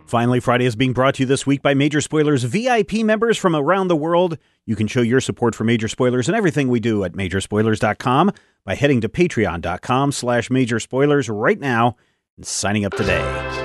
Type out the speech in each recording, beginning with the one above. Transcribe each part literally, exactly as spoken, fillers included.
Finally Friday is being brought to you this week by Major Spoilers V I P members from around the world. You can show your support for Major Spoilers and everything we do at major spoilers dot com by heading to patreon dot com slash major spoilers right now and signing up today.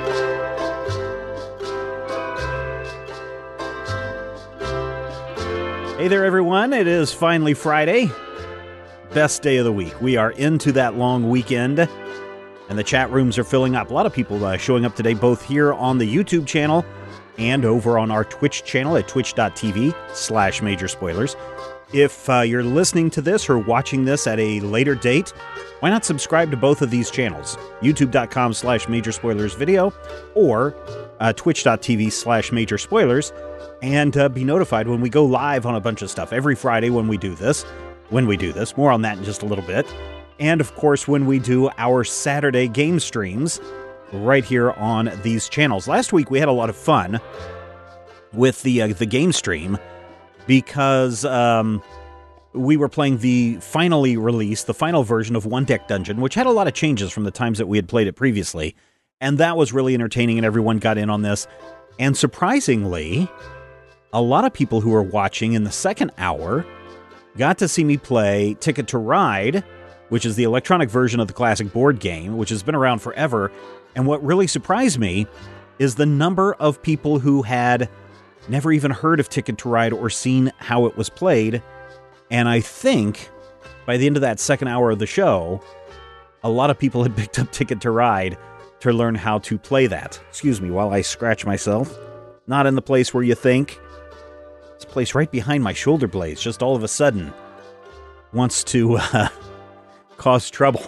Hey there, everyone. It is finally Friday. Best day of the week. We are into that long weekend, and the chat rooms are filling up. A lot of people uh, showing up today, both here on the YouTube channel and over on our Twitch channel at twitch dot t v slash major spoilers. If uh, you're listening to this or watching this at a later date, why not subscribe to both of these channels? youtube dot com slash major spoilers video or uh, twitch dot t v slash major spoilers, and uh, be notified when we go live on a bunch of stuff every Friday when we do this. When we do this, more on that in just a little bit. And of course, when we do our Saturday game streams right here on these channels. Last week we had a lot of fun with the uh, the game stream because um, we were playing the finally released, the final version of One Deck Dungeon, which had a lot of changes from the times that we had played it previously. And that was really entertaining, and everyone got in on this. And surprisingly, a lot of people who were watching in the second hour got to see me play Ticket to Ride, which is the electronic version of the classic board game, which has been around forever. And what really surprised me is the number of people who had never even heard of Ticket to Ride or seen how it was played. And I think by the end of that second hour of the show, a lot of people had picked up Ticket to Ride to learn how to play that. Excuse me while I scratch myself. Not in the place where you think. This place right behind my shoulder blades just all of a sudden wants to uh, cause trouble.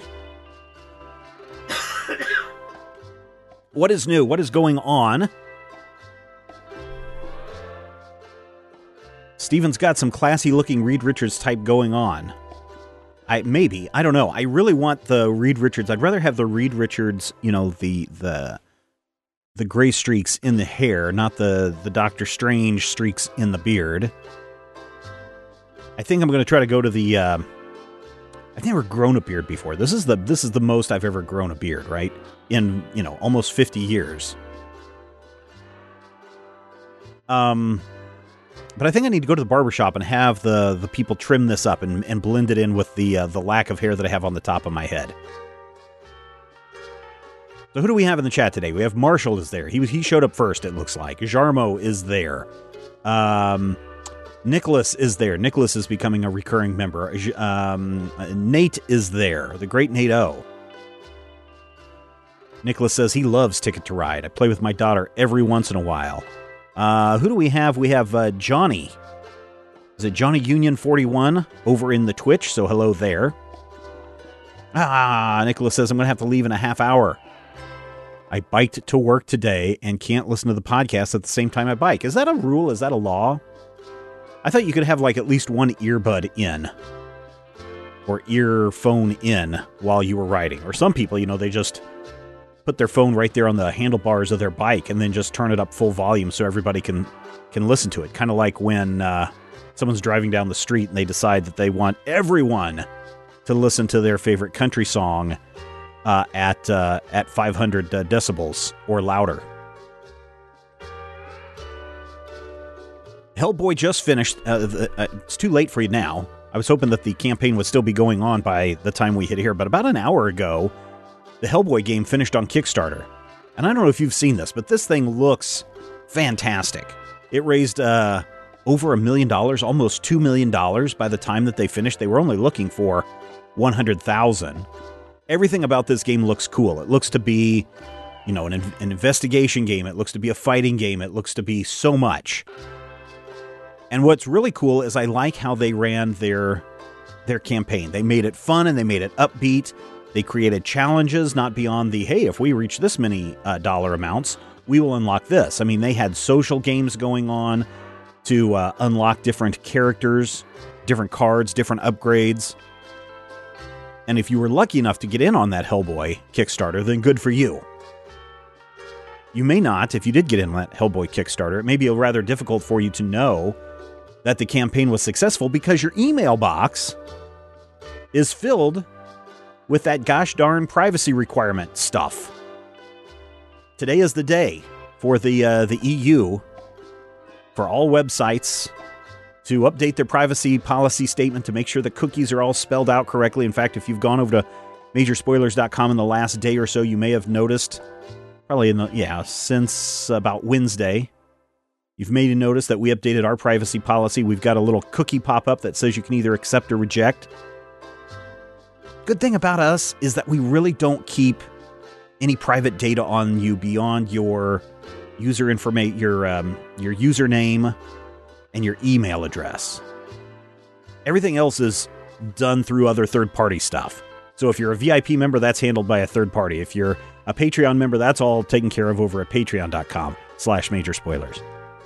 What is new? What is going on? Steven's got some classy-looking Reed Richards type going on. I maybe. I don't know. I really want the Reed Richards. I'd rather have the Reed Richards, you know, the the the gray streaks in the hair, not the, the Doctor Strange streaks in the beard. I think I'm going to try to go to the... Uh, I've never grown a beard before. This is the this is the most I've ever grown a beard, right? In, you know, almost fifty years. Um, but I think I need to go to the barbershop and have the, the people trim this up and, and blend it in with the uh, the lack of hair that I have on the top of my head. So who do we have in the chat today? We have Marshall is there. He was he showed up first, it looks like. Jarmo is there. Um... Nicholas is there. Nicholas is becoming a recurring member. Um, Nate is there. The great Nate O. Nicholas says he loves Ticket to Ride. I play with my daughter every once in a while. Uh, who do we have? We have uh, Johnny. Is it Johnny Union forty-one over in the Twitch? So hello there. Ah, Nicholas says I'm going to have to leave in a half hour. I biked to work today and can't listen to the podcast at the same time I bike. Is that a rule? Is that a law? I thought you could have, like, at least one earbud in. Or earphone in while you were riding. Or some people, you know, they just put their phone right there on the handlebars of their bike and then just turn it up full volume so everybody can, can listen to it. Kind of like when uh, someone's driving down the street and they decide that they want everyone to listen to their favorite country song uh, at, uh, at five hundred uh, decibels or louder. Hellboy just finished. Uh, the, uh, it's too late for you now. I was hoping that the campaign would still be going on by the time we hit here, but about an hour ago, the Hellboy game finished on Kickstarter. And I don't know if you've seen this, but this thing looks fantastic. It raised uh, over a million dollars, almost two million dollars by the time that they finished. They were only looking for one hundred thousand dollars. Everything about this game looks cool. It looks to be, you know, an, an investigation game. It looks to be a fighting game. It looks to be so much. And what's really cool is I like how they ran their their campaign. They made it fun and they made it upbeat. They created challenges, not beyond the, hey, if we reach this many uh, dollar amounts, we will unlock this. I mean, they had social games going on to uh, unlock different characters, different cards, different upgrades. And if you were lucky enough to get in on that Hellboy Kickstarter, then good for you. You may not, if you did get in on that Hellboy Kickstarter, it may be rather difficult for you to know that the campaign was successful because your email box is filled with that gosh darn privacy requirement stuff. Today is the day for the uh, the E U, for all websites to update their privacy policy statement to make sure the cookies are all spelled out correctly. In fact, if you've gone over to major spoilers dot com in the last day or so, you may have noticed, probably in the, yeah, since about Wednesday, you've made a notice that we updated our privacy policy. We've got a little cookie pop-up that says you can either accept or reject. Good thing about us is that we really don't keep any private data on you beyond your user information, your um, your username and your email address. Everything else is done through other third-party stuff. So if you're a V I P member, that's handled by a third party. If you're a Patreon member, that's all taken care of over at patreon dot com slash major spoilers.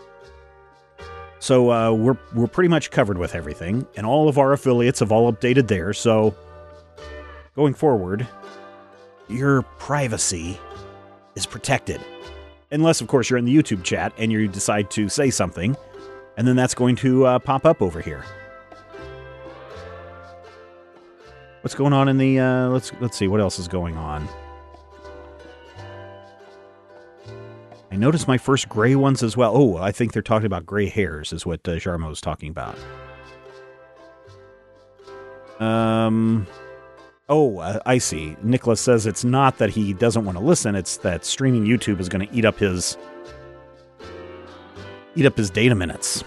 So uh, we're we're pretty much covered with everything, and all of our affiliates have all updated theirs. So going forward, your privacy is protected. Unless, of course, you're in the YouTube chat and you decide to say something, and then that's going to uh, pop up over here. What's going on in the, uh, let's let's see, what else is going on? I noticed my first gray ones as well. Oh, I think they're talking about gray hairs is what uh, Jarmo is talking about. Um... Oh, uh, I see. Nicholas says it's not that he doesn't want to listen, it's that streaming YouTube is going to eat up his eat up his data minutes.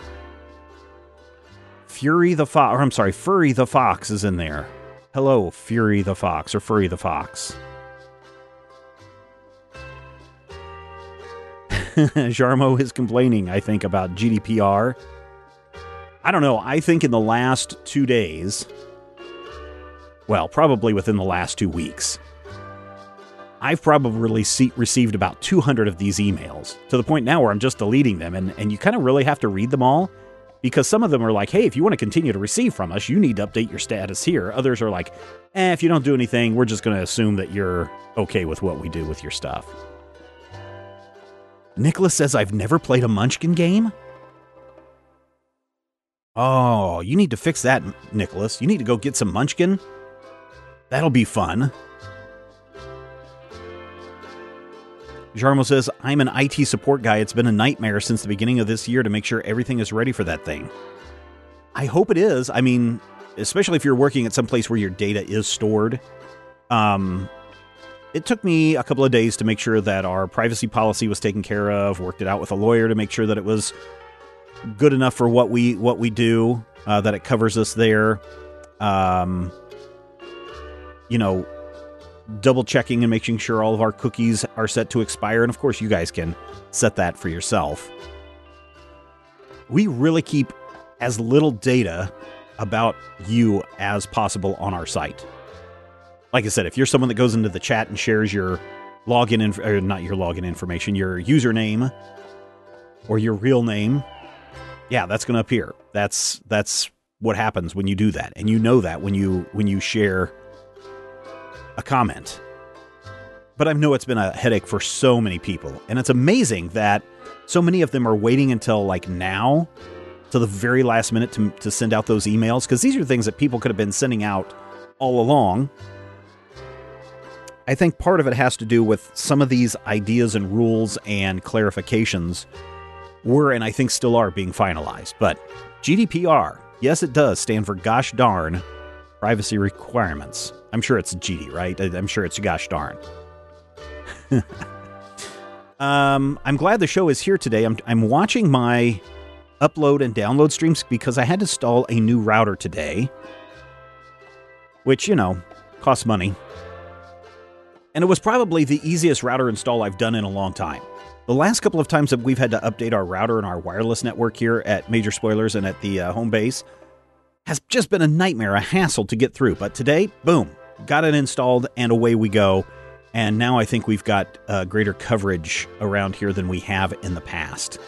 Fury the Fox, or I'm sorry, Furry the Fox is in there. Hello, Fury the Fox, or Furry the Fox. Jarmo is complaining, I think, about G D P R. I don't know, I think in the last two days... Well, probably within the last two weeks, I've probably see- received about two hundred of these emails, to the point now where I'm just deleting them, and, and you kind of really have to read them all, because some of them are like, hey, if you want to continue to receive from us, you need to update your status here. Others are like, eh, if you don't do anything, we're just going to assume that you're okay with what we do with your stuff. Nicholas says, I've never played a Munchkin game? Oh, you need to fix that, Nicholas. You need to go get some Munchkin. That'll be fun. Jarmo says, I'm an I T support guy. It's been a nightmare since the beginning of this year to make sure everything is ready for that thing. I hope it is. I mean, especially if you're working at some place where your data is stored. Um, it took me a couple of days to make sure that our privacy policy was taken care of, worked it out with a lawyer to make sure that it was good enough for what we what we do, uh, that it covers us there. Um... you know, double checking and making sure all of our cookies are set to expire. And of course, you guys can set that for yourself. We really keep as little data about you as possible on our site. Like I said, if you're someone that goes into the chat and shares your login, inf- or not your login information, your username or your real name, yeah, that's going to appear. That's, that's what happens when you do that. And you know that when you, when you share a comment. But I know it's been a headache for so many people, and it's amazing that so many of them are waiting until like now, to the very last minute to, to send out those emails, because these are things that people could have been sending out all along. I think part of it has to do with some of these ideas and rules and clarifications were, and I think still are, being finalized. But G D P R, yes, it does stand for gosh darn privacy requirements. I'm sure it's G D, right? I'm sure it's gosh darn. um, I'm glad the show is here today. I'm I'm watching my upload and download streams because I had to install a new router today, which, you know, costs money. And it was probably the easiest router install I've done in a long time. The last couple of times that we've had to update our router and our wireless network here at Major Spoilers and at the uh, home base has just been a nightmare, a hassle to get through. But today, boom, got it installed and away we go. And now I think we've got uh, greater coverage around here than we have in the past.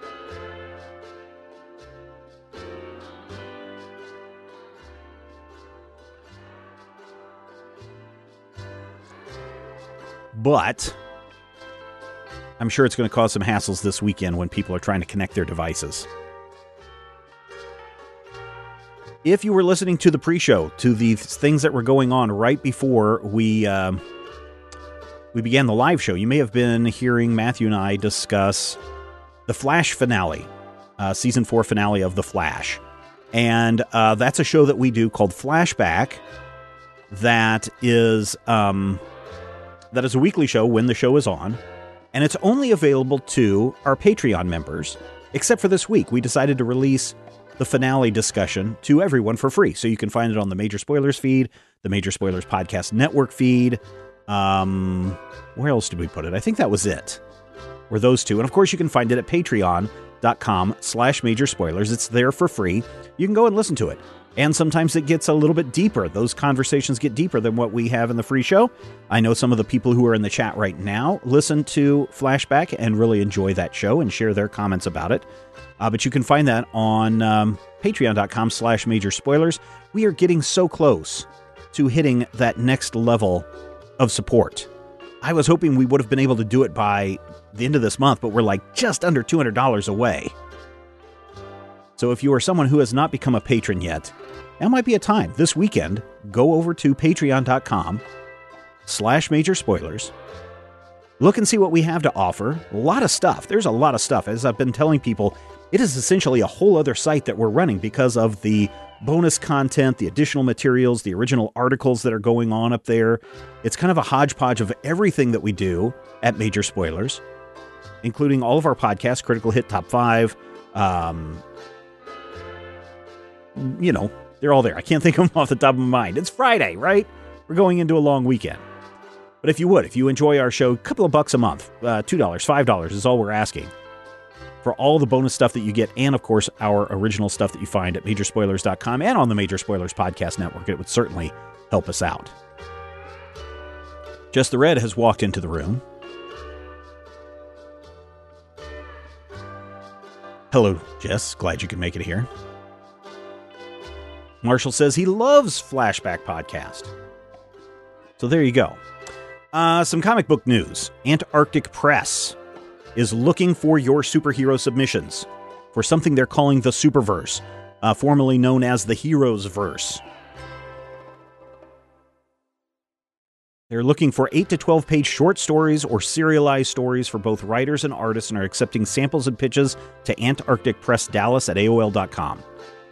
But I'm sure it's going to cause some hassles this weekend when people are trying to connect their devices. If you were listening to the pre-show, to the things that were going on right before we um, we began the live show, you may have been hearing Matthew and I discuss the Flash finale, uh, season four finale of The Flash. And uh, that's a show that we do called Flashback that is um, that is a weekly show when the show is on. And it's only available to our Patreon members, except for this week. We decided to release the finale discussion to everyone for free. So you can find it on the Major Spoilers feed, the Major Spoilers Podcast Network feed. Um, where else did we put it? I think that was it. Were those two. And of course, you can find it at patreon.com slash major spoilers. It's there for free. You can go and listen to it. And sometimes it gets a little bit deeper. Those conversations get deeper than what we have in the free show. I know some of the people who are in the chat right now listen to Flashback and really enjoy that show and share their comments about it. Uh, but you can find that on um, patreon.com slash major spoilers. We are getting so close to hitting that next level of support. I was hoping we would have been able to do it by the end of this month, but we're like just under two hundred dollars away. So if you are someone who has not become a patron yet, that might be a time. This weekend, go over to patreon.com slash major spoilers. Look and see what we have to offer. A lot of stuff. There's a lot of stuff. As I've been telling people, it is essentially a whole other site that we're running because of the bonus content, the additional materials, the original articles that are going on up there. It's kind of a hodgepodge of everything that we do at Major Spoilers, including all of our podcasts, Critical Hit Top five. Um, you know, they're all there. I can't think of them off the top of my mind. It's Friday, right? We're going into a long weekend. But if you would, if you enjoy our show, a couple of bucks a month, uh, two dollars, five dollars is all we're asking for all the bonus stuff that you get. And, of course, our original stuff that you find at major spoilers dot com and on the Major Spoilers Podcast Network. It would certainly help us out. Just the Red has walked into the room. Hello, Jess. Glad you could make it here. Marshall says he loves Flashback Podcast. So there you go. Uh, some comic book news. Antarctic Press is looking for your superhero submissions for something they're calling the Superverse, uh, formerly known as the Heroes Verse. They're looking for eight to twelve page short stories or serialized stories for both writers and artists and are accepting samples and pitches to Antarctic Press Dallas at A O L dot com.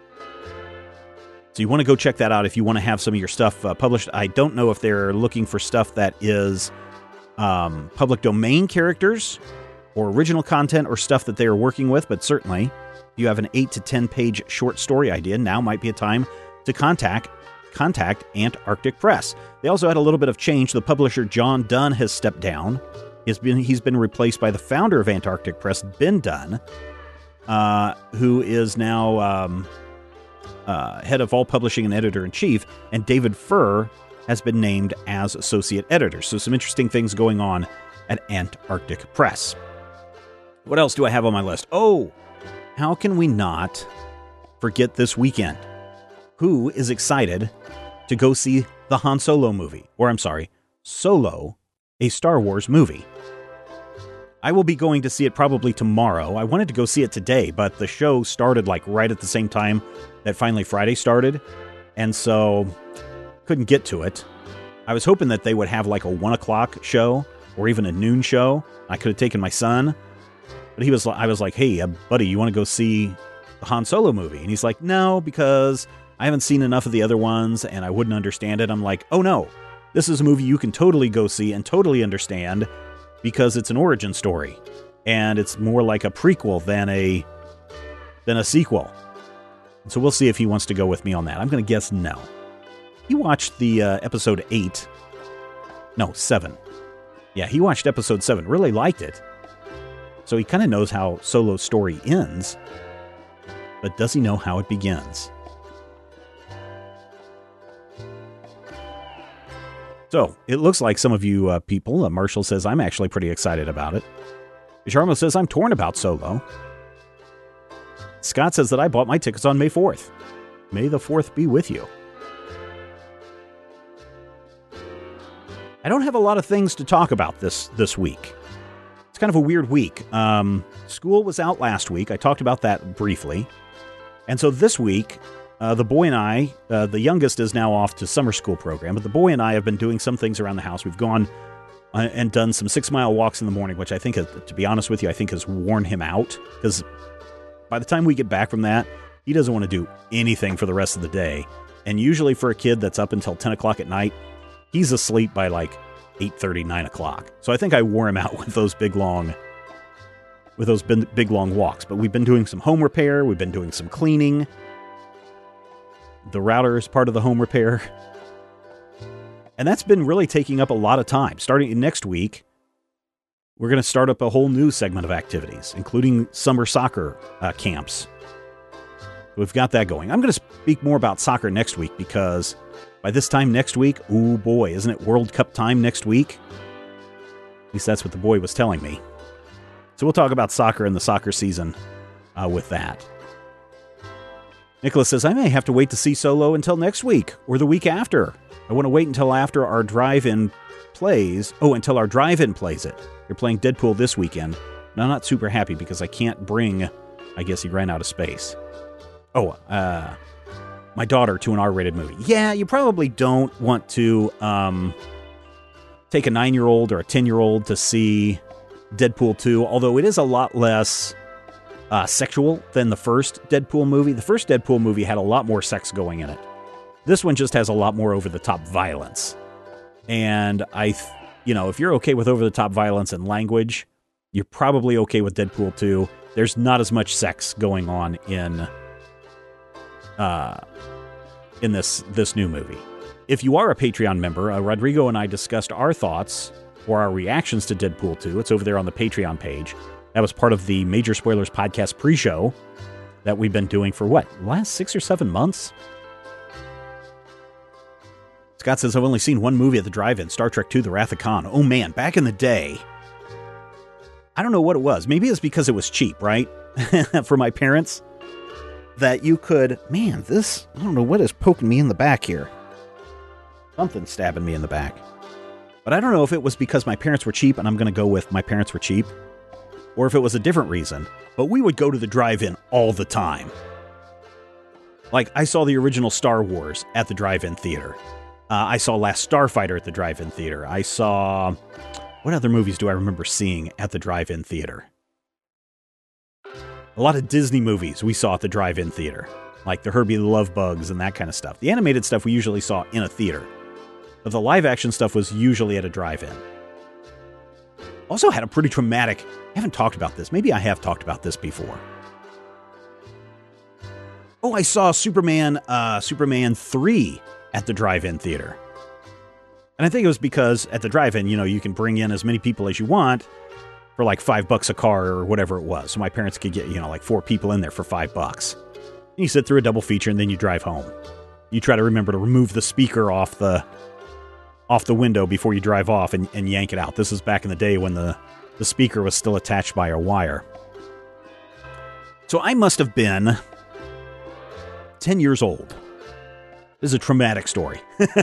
So you want to go check that out if you want to have some of your stuff uh, published. I don't know if they're looking for stuff that is um, public domain characters or original content or stuff that they are working with, but certainly if you have an eight to ten page short story idea, now might be a time to contact contact Antarctic Press. They also had a little bit of change. The publisher John Dunn has stepped down. He's been, he's been replaced by the founder of Antarctic Press, Ben Dunn, uh, who is now... Um, Uh, head of all publishing and editor-in-chief, and David Furr has been named as associate editor. So some interesting things going on at Antarctic Press. What else do I have on my list? Oh, how can we not forget this weekend? Who is excited to go see the Han Solo movie? Or I'm sorry, Solo, a Star Wars movie. I will be going to see it probably tomorrow. I wanted to go see it today, but the show started like right at the same time that Finally Friday started, and so couldn't get to it. I was hoping that they would have like a one o'clock show or even a noon show. I could have taken my son, but he was. I was like, "Hey, uh, buddy, you want to go see the Han Solo movie?" And he's like, "No, because I haven't seen enough of the other ones, and I wouldn't understand it." I'm like, "Oh no, this is a movie you can totally go see and totally understand." Because it's an origin story, and it's more like a prequel than a than a sequel. So we'll see if he wants to go with me on that. I'm going to guess no. He watched the uh, episode eight. No, seven. Yeah, he watched episode seven. Really liked it. So he kind of knows how Solo's story ends, but does he know how it begins? So, it looks like some of you uh, people, uh, Marshall says, I'm actually pretty excited about it. Sharma says, I'm torn about Solo. Scott says that I bought my tickets on May fourth. May the fourth be with you. I don't have a lot of things to talk about this, this week. It's kind of a weird week. Um, school was out last week. I talked about that briefly. And so this week... Uh, the boy and I, uh, the youngest is now off to summer school program, but the boy and I have been doing some things around the house. We've gone uh, and done some six-mile walks in the morning, which I think, has, to be honest with you, I think has worn him out. Because by the time we get back from that, he doesn't want to do anything for the rest of the day. And usually for a kid that's up until ten o'clock at night, he's asleep by like eight thirty, nine o'clock. So I think I wore him out with those big, long... with those big, long walks. But we've been doing some home repair. We've been doing some cleaning. The router is part of the home repair. And that's been really taking up a lot of time. Starting next week, we're going to start up a whole new segment of activities, including summer soccer uh, camps. We've got that going. I'm going to speak more about soccer next week because by this time next week, ooh boy, isn't it World Cup time next week? At least that's what the boy was telling me. So we'll talk about soccer and the soccer season uh, with that. Nicholas says, I may have to wait to see Solo until next week or the week after. I want to wait until after our drive-in plays. Oh, until our drive-in plays it. You're playing Deadpool this weekend. And I'm not super happy because I can't bring, I guess he ran out of space. Oh, uh, my daughter to an R-rated movie. Yeah, you probably don't want to um, take a nine-year-old or a ten-year-old to see Deadpool two, although it is a lot less uh, sexual than the first Deadpool movie. The first Deadpool movie had a lot more sex going in it. This one just has a lot more over-the-top violence. And I, th- you know, if you're okay with over-the-top violence and language, you're probably okay with Deadpool two. There's not as much sex going on in uh, in this this new movie. If you are a Patreon member, uh, Rodrigo and I discussed our thoughts or our reactions to Deadpool two. It's over there on the Patreon page. That was part of the Major Spoilers podcast pre-show that we've been doing for, what, last six or seven months? Scott says, I've only seen one movie at the drive-in, Star Trek two, The Wrath of Khan. Oh man, back in the day, I don't know what it was. Maybe it's because it was cheap, right? For my parents, that you could, man, this, I don't know what is poking me in the back here. Something's stabbing me in the back. But I don't know if it was because my parents were cheap, and I'm going to go with my parents were cheap, or if it was a different reason. But we would go to the drive-in all the time. Like, I saw the original Star Wars at the drive-in theater. Uh, I saw Last Starfighter at the drive-in theater. I saw... What other movies do I remember seeing at the drive-in theater? A lot of Disney movies we saw at the drive-in theater. Like the Herbie the Love Bugs and that kind of stuff. The animated stuff we usually saw in a theater. But the live-action stuff was usually at a drive-in. Also had a pretty traumatic... I haven't talked about this. Maybe I have talked about this before. Oh, I saw Superman, uh, Superman three at the drive-in theater. And I think it was because at the drive-in, you know, you can bring in as many people as you want for like five bucks a car or whatever it was. So my parents could get, you know, like four people in there for five bucks. And you sit through a double feature and then you drive home. You try to remember to remove the speaker off the off the window before you drive off and, and yank it out. This is back in the day when the, the speaker was still attached by a wire. So I must have been ten years old. This is a traumatic story.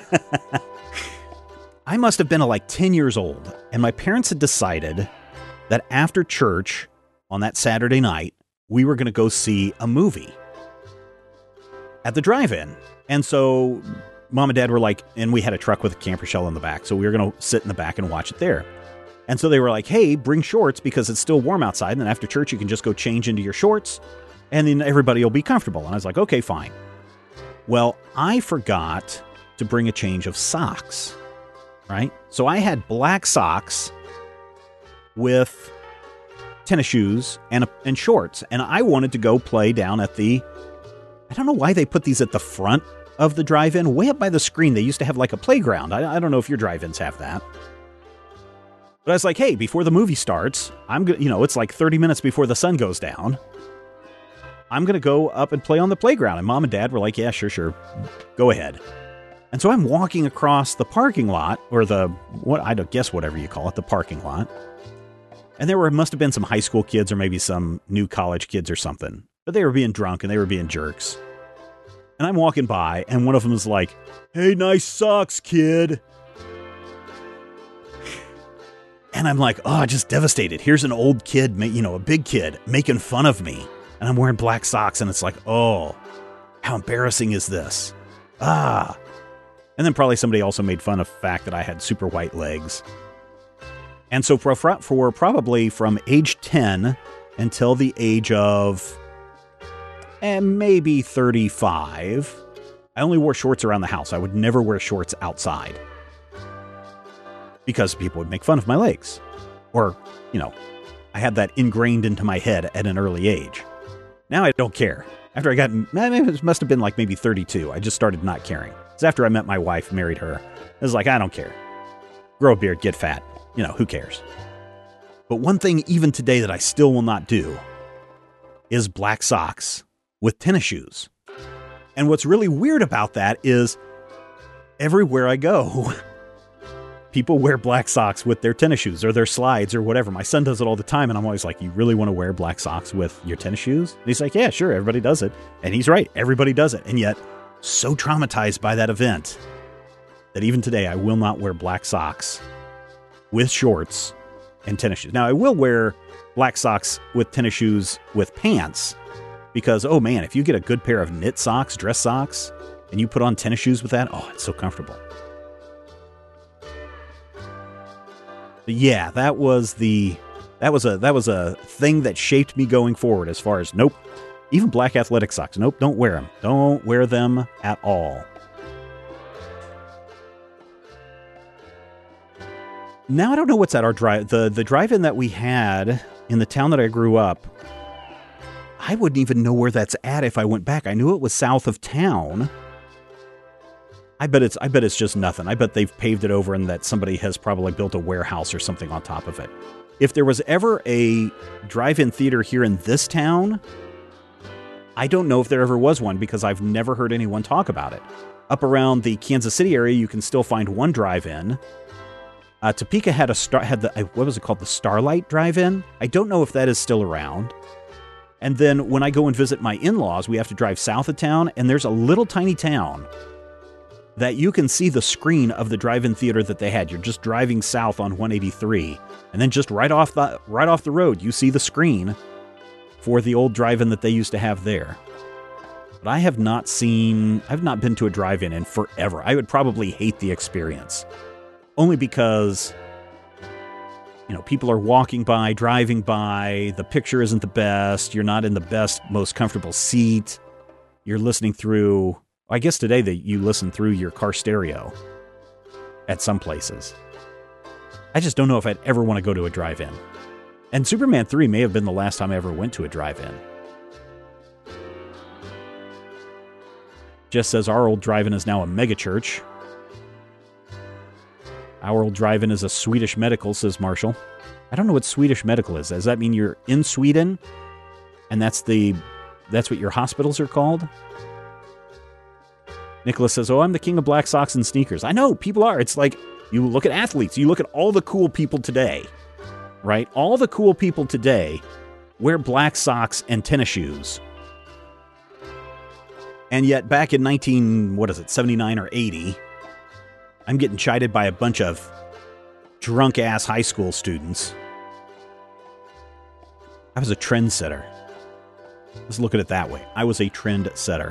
I must have been like ten years old, and my parents had decided that after church on that Saturday night, we were going to go see a movie at the drive-in. And so Mom and Dad were like, and we had a truck with a camper shell in the back, so we were going to sit in the back and watch it there. And so they were like, hey, bring shorts because it's still warm outside, and then after church you can just go change into your shorts, and then everybody will be comfortable. And I was like, okay, fine. Well, I forgot to bring a change of socks, right? So I had black socks with tennis shoes and a, and shorts, and I wanted to go play down at the, I don't know why they put these at the front of the drive-in, way up by the screen. They used to have like a playground. I, I don't know if your drive-ins have that. But I was like, hey, before the movie starts, I'm gonna, you know, it's like thirty minutes before the sun goes down. I'm going to go up and play on the playground. And Mom and Dad were like, yeah, sure, sure. Go ahead. And so I'm walking across the parking lot, or the, what I don't guess whatever you call it, the parking lot. And there were, must have been some high school kids or maybe some new college kids or something. But they were being drunk and they were being jerks. And I'm walking by and one of them is like, hey, nice socks, kid. And I'm like, oh, just devastated. Here's an old kid, you know, a big kid making fun of me. And I'm wearing black socks, and it's like, oh, how embarrassing is this? Ah. And then probably somebody also made fun of the fact that I had super white legs. And so for, for probably from age ten until the age of and maybe thirty-five, I only wore shorts around the house. I would never wear shorts outside because people would make fun of my legs. Or, you know, I had that ingrained into my head at an early age. Now I don't care. After I got, it must have been like maybe thirty-two. I just started not caring. It's after I met my wife, married her. It was like, I don't care. Grow a beard, get fat. You know, who cares? But one thing even today that I still will not do is black socks with tennis shoes. And what's really weird about that is everywhere I go, people wear black socks with their tennis shoes or their slides or whatever. My son does it all the time, and I'm always like, you really want to wear black socks with your tennis shoes? And he's like, yeah, sure, everybody does it. And he's right, everybody does it. And yet, so traumatized by that event that even today I will not wear black socks with shorts and tennis shoes. Now, I will wear black socks with tennis shoes with pants because, oh man, if you get a good pair of knit socks, dress socks, and you put on tennis shoes with that, oh, it's so comfortable. But yeah, that was the that was a that was a thing that shaped me going forward as far as nope, even black athletic socks. Nope, don't wear them. Don't wear them at all. Now I don't know what's at our drive the the drive-in that we had in the town that I grew up. I wouldn't even know where that's at if I went back. I knew it was south of town. I bet it's I bet it's just nothing. I bet they've paved it over and that somebody has probably built a warehouse or something on top of it. If there was ever a drive-in theater here in this town, I don't know if there ever was one because I've never heard anyone talk about it. Up around the Kansas City area, you can still find one drive-in. Uh, Topeka had a star had the what was it called, the Starlight Drive-In. I don't know if that is still around. And then when I go and visit my in-laws, we have to drive south of town, and there's a little tiny town that you can see the screen of the drive-in theater that they had. You're just driving south on one eighty-three, and then just right off the right off the road, you see the screen for the old drive-in that they used to have there. But I have not seen, I've not been to a drive-in in forever. I would probably hate the experience. Only because, you know, people are walking by, driving by, the picture isn't the best, you're not in the best, most comfortable seat, you're listening through, I guess today that you listen through your car stereo at some places. I just don't know if I'd ever want to go to a drive-in. And Superman three may have been the last time I ever went to a drive-in. Just says our old drive-in is now a megachurch. Our old drive-in is a Swedish medical, says Marshall. I don't know what Swedish medical is. Does that mean you're in Sweden? And that's the that's what your hospitals are called? Nicholas says, oh, I'm the king of black socks and sneakers. I know, people are. It's like, you look at athletes, you look at all the cool people today, right? All the cool people today wear black socks and tennis shoes. And yet back in nineteen, what is it, seventy-nine or eighty, I'm getting chided by a bunch of drunk-ass high school students. I was a trendsetter. Let's look at it that way. I was a trendsetter.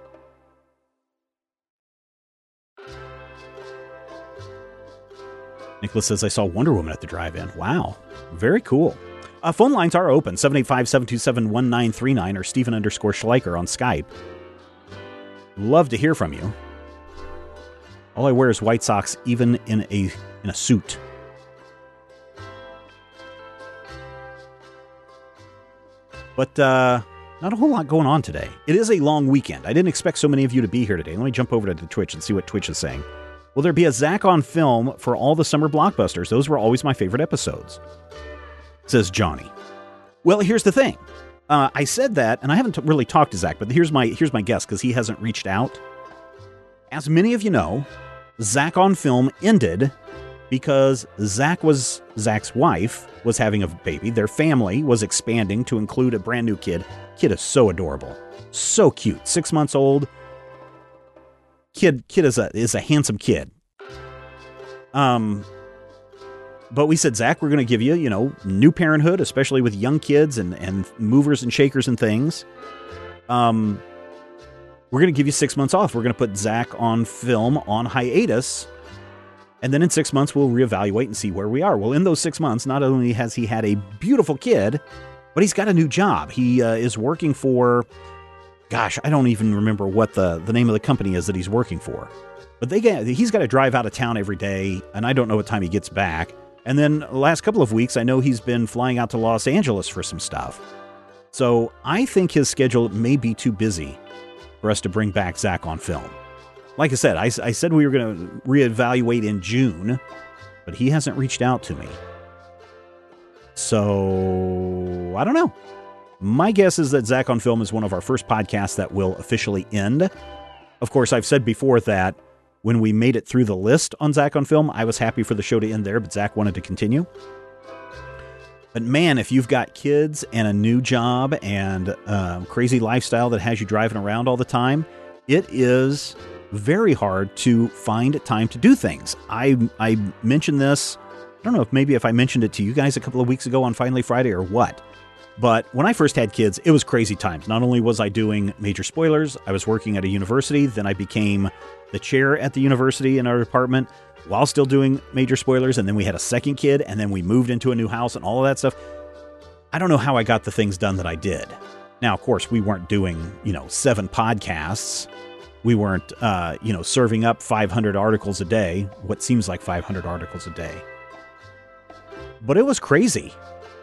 Nicholas says, I saw Wonder Woman at the drive-in. Wow. Very cool. Uh, phone lines are open. seven eight five, seven two seven, one nine three nine or Stephen underscore Schleicher on Skype. Love to hear from you. All I wear is white socks, even in a in a suit. But uh, not a whole lot going on today. It is a long weekend. I didn't expect so many of you to be here today. Let me jump over to the Twitch and see what Twitch is saying. Will there be a Zach on film for all the summer blockbusters? Those were always my favorite episodes, says Johnny. Well, here's the thing. Uh, I said that, and I haven't t- really talked to Zach, but here's my here's my guess, because he hasn't reached out. As many of you know, Zach on Film ended because Zach was Zach's wife was having a baby. Their family was expanding to include a brand new kid. Kid is so adorable, so cute, six months old. Kid, kid is a is a handsome kid. Um, but we said, Zach, we're going to give you, you know, new parenthood, especially with young kids and and movers and shakers and things. Um. We're going to give you six months off. We're going to put Zach on Film on hiatus And then in six months, we'll reevaluate and see where we are. Well, in those six months, not only has he had a beautiful kid, but he's got a new job. He uh, is working for, gosh, I don't even remember what the, the name of the company is that he's working for. But they get, he's got to drive out of town every day, and I don't know what time he gets back. And then the last couple of weeks, I know he's been flying out to Los Angeles for some stuff. So I think his schedule may be too busy for us to bring back Zach on film. Like I said, I, I said we were going to reevaluate in June, but he hasn't reached out to me. So, I don't know. My guess is that Zach on Film is one of our first podcasts that will officially end. Of course, I've said before that when we made it through the list on Zach on Film, I was happy for the show to end there, but Zach wanted to continue. But man, if you've got kids and a new job and a crazy lifestyle that has you driving around all the time, it is very hard to find time to do things. I I mentioned this, I don't know if maybe if I mentioned it to you guys a couple of weeks ago on Finally Friday or what, but when I first had kids, it was crazy times. Not only was I doing Major Spoilers, I was working at a university, then I became the chair at the university in our department while still doing Major Spoilers, and then we had a second kid, and then we moved into a new house and all of that stuff. I don't know how I got the things done that I did. Now, of course, we weren't doing, you know, seven podcasts. We weren't, uh, you know, serving up five hundred articles a day, what seems like five hundred articles a day. But it was crazy.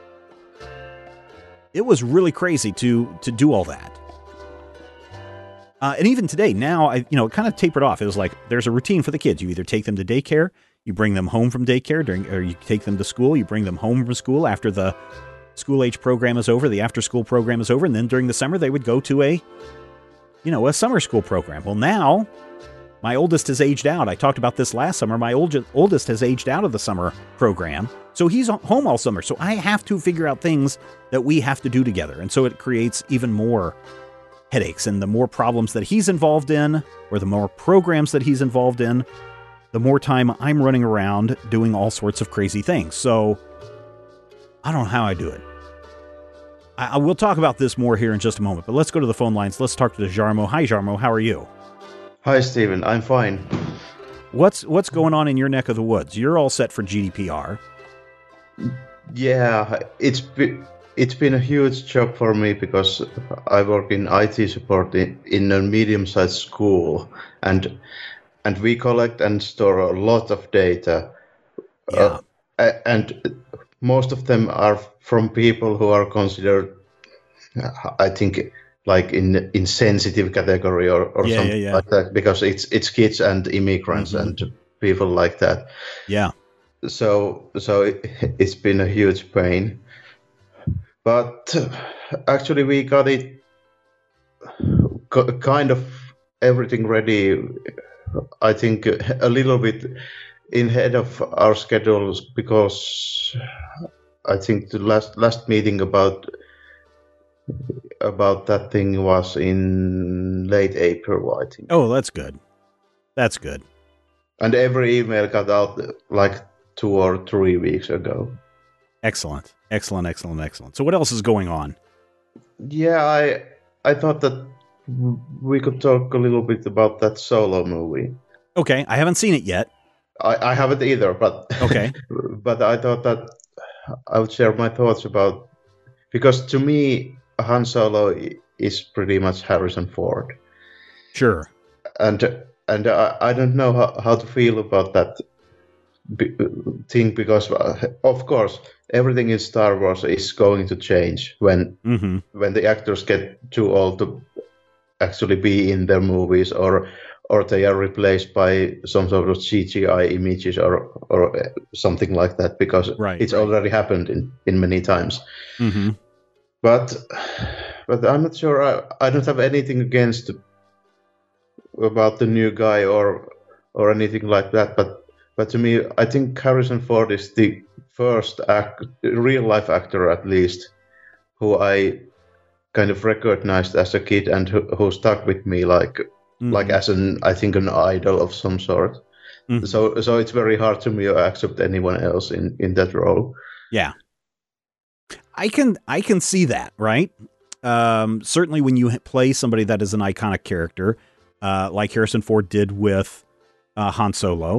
It was really crazy to to do all that. Uh, and even today, now, I you know, it kind of tapered off. It was like, there's a routine for the kids. You either take them to daycare, you bring them home from daycare, during, or you take them to school, you bring them home from school after the school-age program is over, the after-school program is over, and then during the summer, they would go to a you know, a summer school program. Well, now my oldest has aged out. I talked about this last summer. My old, oldest has aged out of the summer program. So he's home all summer. So I have to figure out things that we have to do together. And so it creates even more headaches, and the more problems that he's involved in, or the more programs that he's involved in, the more time I'm running around doing all sorts of crazy things. So I don't know how I do it. I will talk about this more here in just a moment, but let's go to the phone lines. Let's talk to Jarmo. Hi, Jarmo. How are you? Hi, Stephen. I'm fine. What's what's going on in your neck of the woods? You're all set for G D P R. Yeah, it's been, it's been a huge job for me because I work in I T support in, in a medium-sized school, and and we collect and store a lot of data. Yeah. Uh, and most of them are from people who are considered, I think, like in insensitive category or, or yeah, something yeah, yeah. like that, because it's it's kids and immigrants mm-hmm. and people like that. Yeah. So so it, it's been a huge pain, but actually we got it kind of everything ready. I think a little bit in head of our schedules, because I think the last last meeting about about that thing was in late April, I think. Oh, that's good. That's good. And every email got out like two or three weeks ago. Excellent. Excellent, excellent, excellent. So what else is going on? Yeah, I I thought that we could talk a little bit about that Solo movie. Okay, I haven't seen it yet. I, I haven't either, but okay. But I thought that I would share my thoughts about, because to me, Han Solo is pretty much Harrison Ford. Sure. And and I, I don't know how, how to feel about that thing, because of course everything in Star Wars is going to change when mm-hmm. when the actors get too old to actually be in their movies, or or they are replaced by some sort of C G I images or or something like that, because right, it's right. already happened in, in many times. Mm-hmm. But but I'm not sure. I, I don't have anything against about the new guy or or anything like that. But but to me, I think Harrison Ford is the first act, real life actor, at least, who I kind of recognized as a kid and who, who stuck with me like mm-hmm. like as an I think an idol of some sort. Mm-hmm. So so it's very hard to me to accept anyone else in, in that role. Yeah. I can I can see that, right? Um, certainly when you play somebody that is an iconic character, uh, like Harrison Ford did with uh, Han Solo,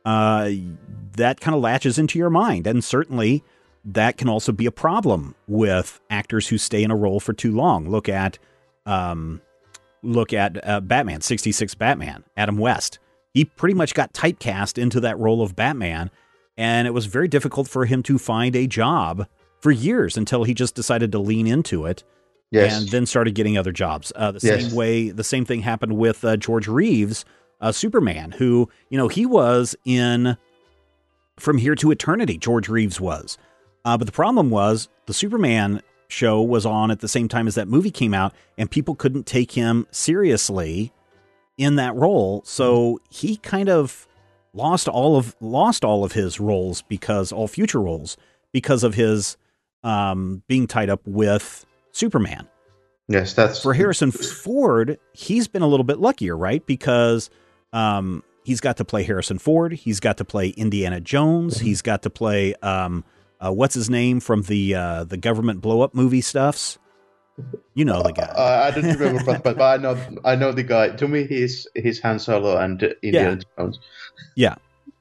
uh, that kind of latches into your mind. And certainly that can also be a problem with actors who stay in a role for too long. Look at, um, look at uh, Batman, sixty-six Batman, Adam West. He pretty much got typecast into that role of Batman, and it was very difficult for him to find a job for years until he just decided to lean into it. Yes. And then started getting other jobs. Uh, the yes. same way, the same thing happened with uh, George Reeves, uh, Superman, who, you know, he was in From Here to Eternity. George Reeves was. Uh, but the problem was the Superman show was on at the same time as that movie came out, and people couldn't take him seriously in that role. So he kind of lost all of lost all of his roles because all future roles because of his um, being tied up with Superman. Yes, that's for Harrison Ford. He's been a little bit luckier, right? Because um, he's got to play Harrison Ford. He's got to play Indiana Jones. Mm-hmm. He's got to play um, uh, what's his name from the uh, the government blow up movie stuffs. You know the guy. Uh, I don't remember, but, but I know I know the guy. To me, he's he's Han Solo and Indiana yeah. Jones. Yeah,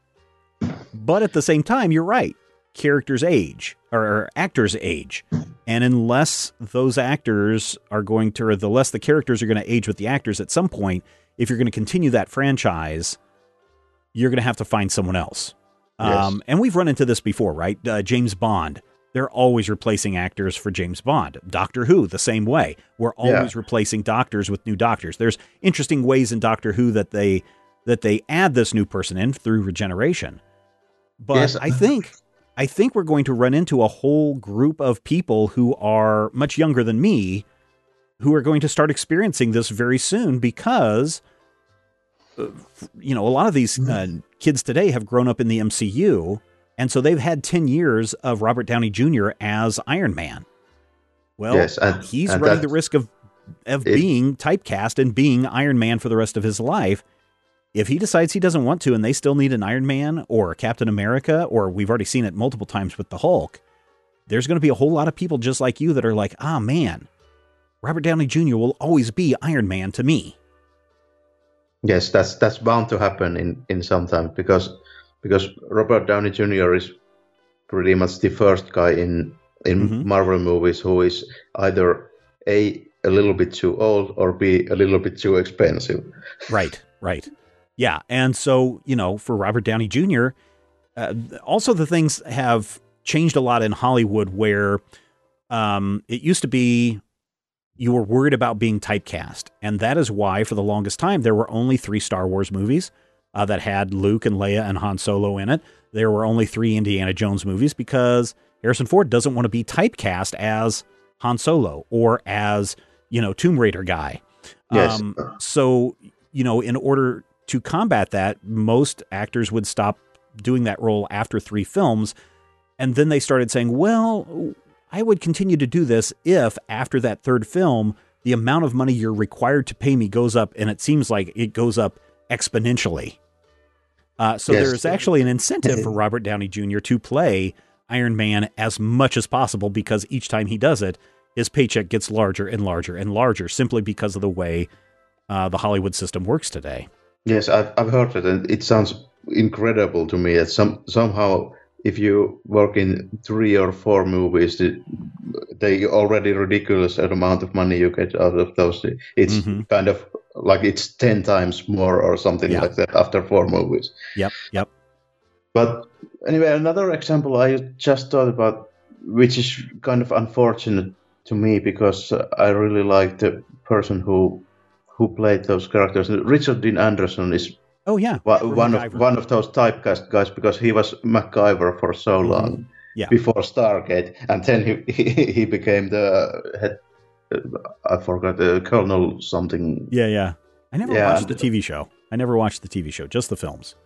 but at the same time, you're right. Characters age or, or actors age. And unless those actors are going to, or the less the characters are going to age with the actors at some point, if you're going to continue that franchise, you're going to have to find someone else. Yes. Um, and we've run into this before, right? Uh, James Bond. They're always replacing actors for James Bond. Doctor Who, the same way. We're always yeah. replacing doctors with new doctors. There's interesting ways in Doctor Who that they that they add this new person in through regeneration. But yes. I think... I think we're going to run into a whole group of people who are much younger than me who are going to start experiencing this very soon because, uh, you know, a lot of these uh, kids today have grown up in the M C U. And so they've had ten years of Robert Downey Junior as Iron Man. Well, yes, and, he's and running the risk of, of it, being typecast and being Iron Man for the rest of his life. If he decides he doesn't want to and they still need an Iron Man or a Captain America, or we've already seen it multiple times with the Hulk, there's going to be a whole lot of people just like you that are like, ah, man, Robert Downey Junior will always be Iron Man to me. Yes, that's that's bound to happen in, in some time because because Robert Downey Junior is pretty much the first guy in, in mm-hmm. Marvel movies who is either A, a little bit too old, or B, a little bit too expensive. Right, right. Yeah, and so, you know, for Robert Downey Junior, uh, also the things have changed a lot in Hollywood where um, it used to be you were worried about being typecast. And that is why, for the longest time, there were only three Star Wars movies uh, that had Luke and Leia and Han Solo in it. There were only three Indiana Jones movies because Harrison Ford doesn't want to be typecast as Han Solo or as, you know, Tomb Raider guy. Yes. Um, so, you know, in order to combat that, most actors would stop doing that role after three films. And then they started saying, well, I would continue to do this if after that third film, the amount of money you're required to pay me goes up. And it seems like it goes up exponentially. Uh, so yes. There's actually an incentive for Robert Downey Junior to play Iron Man as much as possible because each time he does it, his paycheck gets larger and larger and larger simply because of the way uh, the Hollywood system works today. Yes, I've I've heard it, and it sounds incredible to me. That some somehow, if you work in three or four movies, the, the already ridiculous amount of money you get out of those, it's mm-hmm. kind of like it's ten times more or something yeah. like that after four movies. Yep, yep. But anyway, another example I just thought about, which is kind of unfortunate to me because I really like the person who. who played those characters. Richard Dean Anderson is oh yeah one, one of one of those typecast guys because he was MacGyver for so long mm-hmm. yeah. before Stargate, and then he he, he became the head. I forgot the Colonel something. Yeah, yeah. I never yeah, watched the T V show. I never watched the T V show, just the films.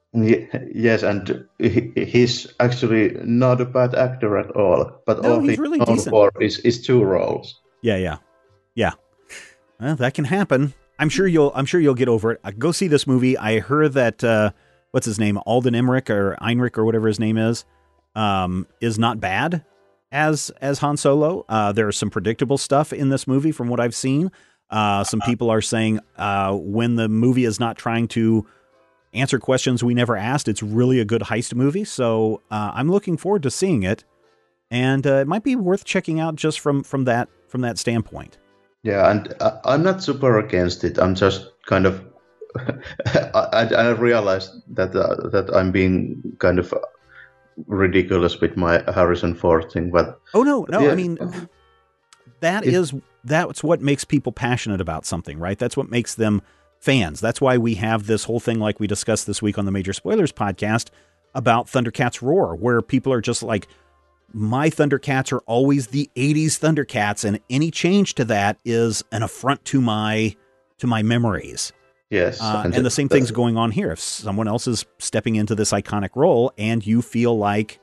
Yes, and he, he's actually not a bad actor at all. But no, all he's he's really known decent. for is is two roles. Yeah, yeah, yeah. Well, that can happen. I'm sure you'll. I'm sure you'll get over it. Uh, go see this movie. I heard that uh, what's his name, Alden Emmerich or Einrich or whatever his name is, um, is not bad as as Han Solo. Uh, there's some predictable stuff in this movie from what I've seen. Uh, some people are saying uh, when the movie is not trying to answer questions we never asked. It's really a good heist movie. So uh, I'm looking forward to seeing it. And uh, it might be worth checking out just from, from that from that standpoint. Yeah, and I, I'm not super against it. I'm just kind of I, I realized that uh, that I'm being kind of ridiculous with my Harrison Ford thing, but oh no, no, yeah. I mean that it, is that's what makes people passionate about something, right? That's what makes them fans. That's why we have this whole thing, like we discussed this week on the Major Spoilers podcast, about Thundercats Roar, where people are just like, my Thundercats are always the eighties Thundercats, and any change to that is an affront to my to my memories. Yes. Uh, and, and the same thing's going on here. If someone else is stepping into this iconic role and you feel like,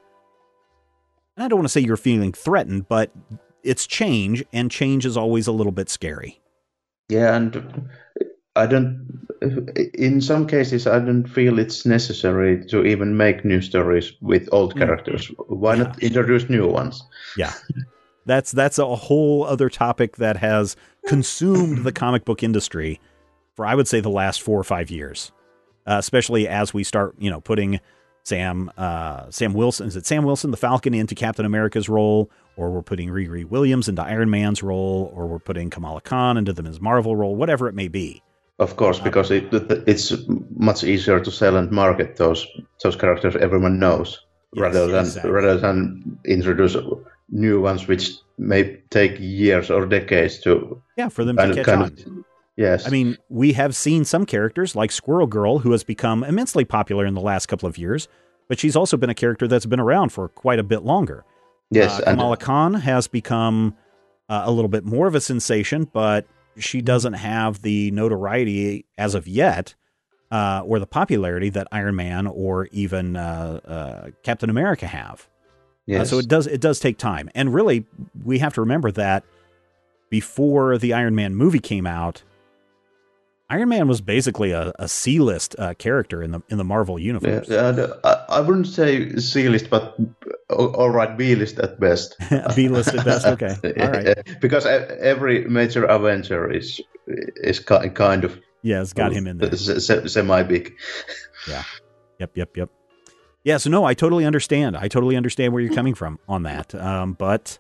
and I don't want to say you're feeling threatened, but it's change, and change is always a little bit scary. Yeah, and I don't, in some cases, I don't feel it's necessary to even make new stories with old characters. Why yeah. not introduce new ones? Yeah. That's, that's a whole other topic that has consumed the comic book industry for, I would say, the last four or five years, uh, especially as we start, you know, putting Sam, uh, Sam Wilson, is it Sam Wilson, the Falcon, into Captain America's role, or we're putting Riri Williams into Iron Man's role, or we're putting Kamala Khan into the Miz Marvel role, whatever it may be. Of course, because it, it's much easier to sell and market those those characters everyone knows, yes, rather than exactly. rather than introduce new ones which may take years or decades to yeah for them to catch on. Of, yes, I mean, we have seen some characters like Squirrel Girl, who has become immensely popular in the last couple of years, but she's also been a character that's been around for quite a bit longer. Yes, uh, Kamala and, Khan has become uh, a little bit more of a sensation, but she doesn't have the notoriety as of yet, uh, or the popularity that Iron Man or even uh, uh, Captain America have. Yes. Uh, so it does it does take time, and really we have to remember that before the Iron Man movie came out, Iron Man was basically a, a C-list uh, character in the in the Marvel universe. Yeah, uh, I, I wouldn't say C-list, but all right, B-list at best. B-list at best, okay. All right. Because every major Avenger is is kind of yeah, it's got him in there. Semi-big. Yeah. Yep. Yep. Yep. Yeah. So no, I totally understand. I totally understand where you're coming from on that. Um, but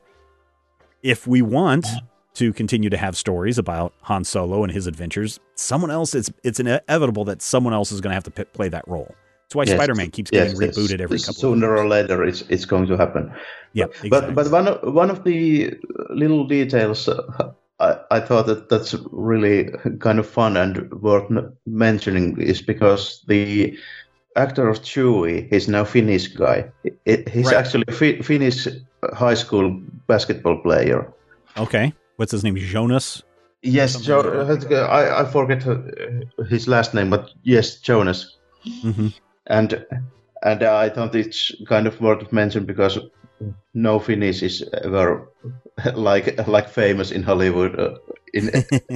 if we want to continue to have stories about Han Solo and his adventures, someone else, it's it's inevitable that someone else is going to have to p- play that role. That's why yes, Spider-Man keeps getting yes, rebooted every couple sooner of years. or later it's it's going to happen. Yeah, but, exactly. but but one of, one of the little details uh, I, I thought that that's really kind of fun and worth mentioning is because the actor of Chewie is now Finnish guy. It, he's right. actually a fi- Finnish high school basketball player. Okay. What's his name? Jonas? Yes, jo- I, I forget his last name, but yes, Jonas. Mm-hmm. And and I thought it's kind of worth mention because no Finnish is ever like like famous in Hollywood uh, in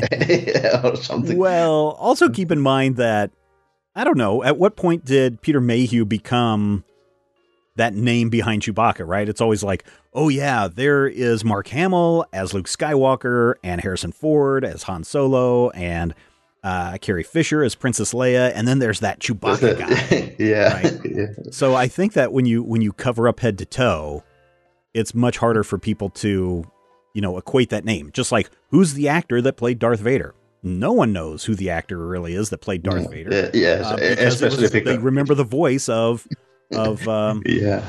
or something. Well, also keep in mind that, I don't know, at what point did Peter Mayhew become that name behind Chewbacca, right? It's always like, oh yeah, there is Mark Hamill as Luke Skywalker and Harrison Ford as Han Solo and uh, Carrie Fisher as Princess Leia, and then there's that Chewbacca guy. yeah. Right? yeah. So I think that when you when you cover up head to toe, it's much harder for people to, you know, equate that name. Just like, who's the actor that played Darth Vader? No one knows who the actor really is that played Darth yeah. Vader. Yes, uh, because especially was, because they remember the voice of. Of um, yeah,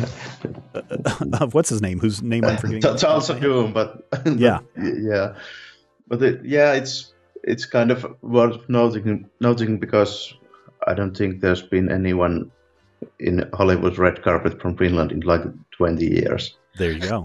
of what's his name? Whose name I'm forgetting? Charles Doom, but yeah, yeah, but it, yeah, it's it's kind of worth noting noting because I don't think there's been anyone in Hollywood red carpet from Finland in like twenty years. There you go.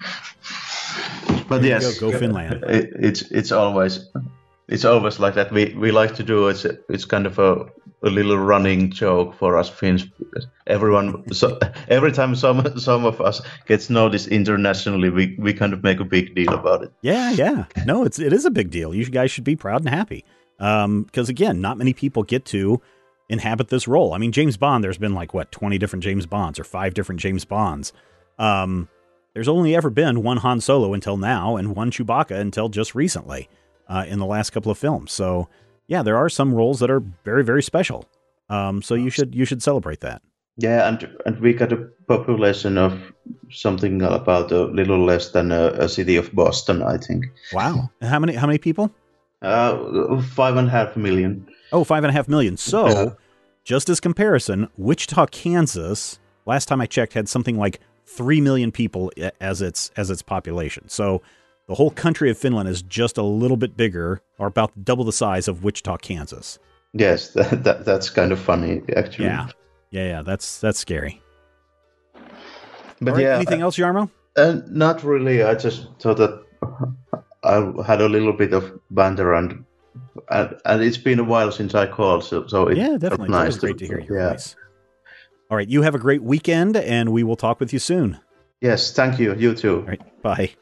But there yes, go, go Finland. It, it's it's always it's always like that. We we like to do it. It's kind of a. a little running joke for us Finns. Everyone, so every time some some of us gets noticed internationally, we, we kind of make a big deal about it. Yeah, yeah. No, it's it is a big deal. You guys should be proud and happy. Um, because again, not many people get to inhabit this role. I mean, James Bond, there's been like what, twenty different James Bonds or five different James Bonds. Um, there's only ever been one Han Solo until now and one Chewbacca until just recently, uh, in the last couple of films. So yeah, there are some roles that are very, very special. Um, so you should you should celebrate that. Yeah, and and we got a population of something about a little less than a, a city of Boston, I think. Wow. And how many how many people? Uh, five and a half million. Oh, five and a half million. So, Yeah. just as comparison, Wichita, Kansas, last time I checked, had something like three million people i- as its as its population. So, the whole country of Finland is just a little bit bigger, or about double the size of Wichita, Kansas. Yes, that, that that's kind of funny, actually. Yeah, yeah, yeah. That's that's scary. But All right, yeah, anything else, Yarmo? uh, not really. I just thought that I had a little bit of banter, and and, and it's been a while since I called, so so it Yeah, felt definitely. It's nice always great to hear your yeah. voice. All right, you have a great weekend, and we will talk with you soon. Yes, thank you. You too. All right, bye.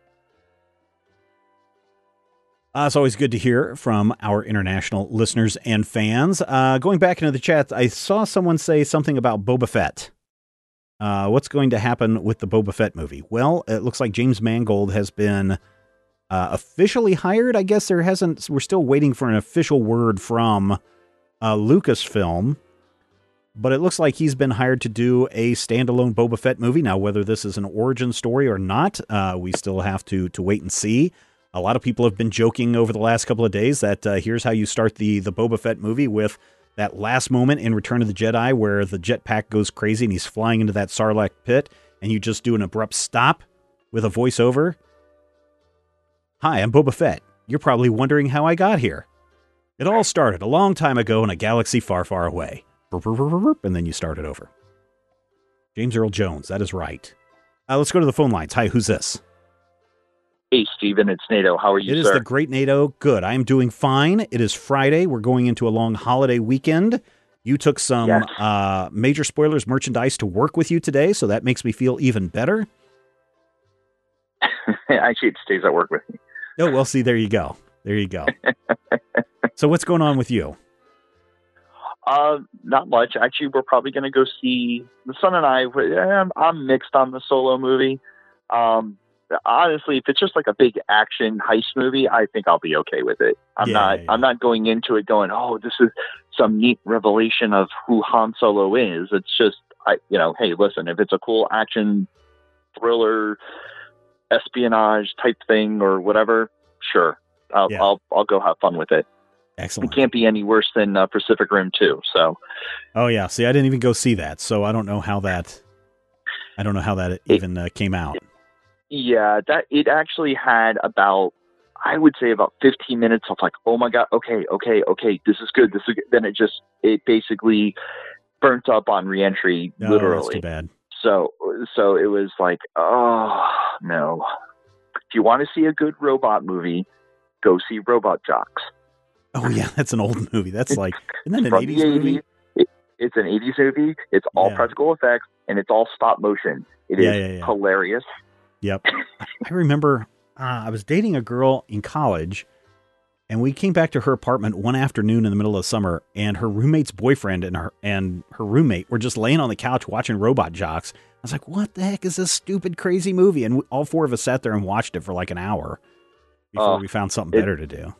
Uh, it's always good to hear from our international listeners and fans. Uh, going back into the chat, I saw someone say something about Boba Fett. Uh, what's going to happen with the Boba Fett movie? Well, it looks like James Mangold has been uh, officially hired. I guess there hasn't. We're still waiting for an official word from uh, Lucasfilm, but it looks like he's been hired to do a standalone Boba Fett movie. Now, whether this is an origin story or not, uh, we still have to to wait and see. A lot of people have been joking over the last couple of days that uh, here's how you start the the Boba Fett movie, with that last moment in Return of the Jedi where the jetpack goes crazy and he's flying into that Sarlacc pit, and you just do an abrupt stop with a voiceover. Hi, I'm Boba Fett. You're probably wondering how I got here. It all started a long time ago in a galaxy far, far away. And then you start it over. James Earl Jones, that is right. Uh, let's go to the phone lines. Hi, who's this? Hey, Steven, it's NATO. How are you, It is sir? the great NATO. Good. I am doing fine. It is Friday. We're going into a long holiday weekend. You took some Yes. uh, Major Spoilers merchandise to work with you today, so that makes me feel even better. Actually, it stays at work with me. Oh, well, see, there you go. There you go. So what's going on with you? Uh, not much. Actually, we're probably going to go see the son and I. I'm, I'm mixed on the Solo movie. Um, honestly, if it's just like a big action heist movie, I think I'll be okay with it. I'm Yeah, not. yeah, yeah. I'm not going into it going, oh, this is some neat revelation of who Han Solo is. It's just, I, you know, hey, listen, if it's a cool action thriller, espionage type thing or whatever, sure, I'll Yeah. I'll, I'll go have fun with it. It Excellent. can't be any worse than uh, Pacific Rim two. So Oh, yeah. See, I didn't even go see that, so I don't know how that. I don't know how that even uh, came out. yeah, that it actually had about, I would say about fifteen minutes of like, oh my God, okay, okay, okay, this is good, this is good. Then it just, it basically burnt up on reentry, Oh, that's too literally. bad. So, so it was like, oh no. If you want to see a good robot movie, go see Robot Jocks. Oh, yeah, that's an old movie. That's like, isn't that an From eighties the movie? eighties. It, it's an eighties movie. It's all Yeah. practical effects and it's all stop motion. It is Yeah, yeah, yeah. hilarious. Yep. I remember uh, I was dating a girl in college, and we came back to her apartment one afternoon in the middle of summer, and her roommate's boyfriend and her and her roommate were just laying on the couch watching Robot Jocks. I was like, what the heck is this stupid, crazy movie? And we, all four of us sat there and watched it for like an hour before Oh, we found something it- better to do.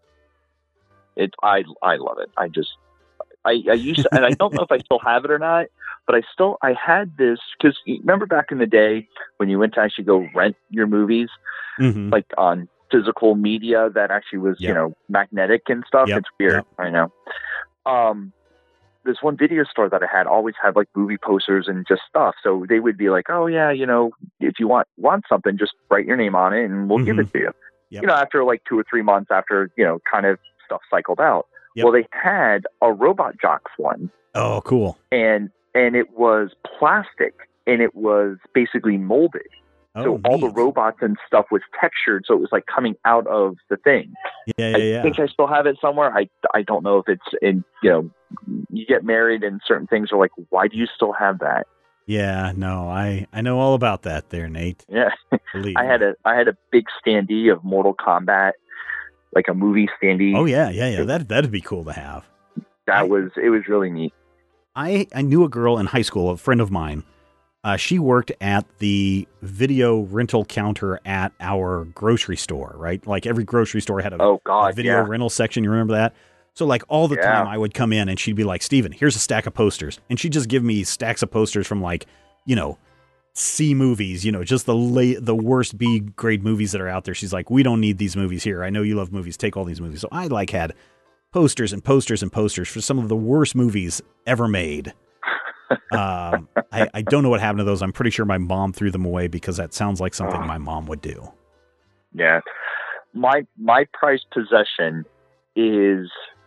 It, I, I love it. I just, I, I used to, and I don't know if I still have it or not, but I still, I had this, because remember back in the day when you went to actually go rent your movies, hmm like on physical media that actually was, Yep. you know, magnetic and stuff. Yep, It's weird. yep. I know. Um, this one video store that I had always had like movie posters and just stuff. So they would be like, oh yeah, you know, if you want, want something, just write your name on it and we'll give Mhm. it to you. Yep. You know, after like two or three months after, you know, kind of stuff cycled out. Yep. Well, they had a Robot Jocks one, Oh, cool. and and it was plastic and it was basically molded. Oh, so all the neat. robots and stuff was textured, so it was like coming out of the thing. Yeah, yeah, I yeah. think I still have it somewhere. I I don't know if it's in, you know, you get married and certain things are like, why do you still have that? Yeah, no, I, I know all about that there, Nate. Yeah. Believe I had me. a I had a big standee of Mortal Kombat, like a movie standee. Oh, yeah, yeah, yeah. That, that'd be cool to have. That was it was really neat. I, I knew a girl in high school, a friend of mine. Uh, she worked at the video rental counter at our grocery store, right? Like every grocery store had a, Oh a God, video yeah. rental section. You remember that? So like all the Yeah. time I would come in and she'd be like, Steven, here's a stack of posters. And she'd just give me stacks of posters from like, you know, C movies, you know, just the la- the worst B grade movies that are out there. She's like, we don't need these movies here. I know you love movies. Take all these movies. So I like had posters and posters and posters for some of the worst movies ever made. um, I, I don't know what happened to those. I'm pretty sure my mom threw them away because that sounds like something Oh. my mom would do. Yeah. My my prized possession is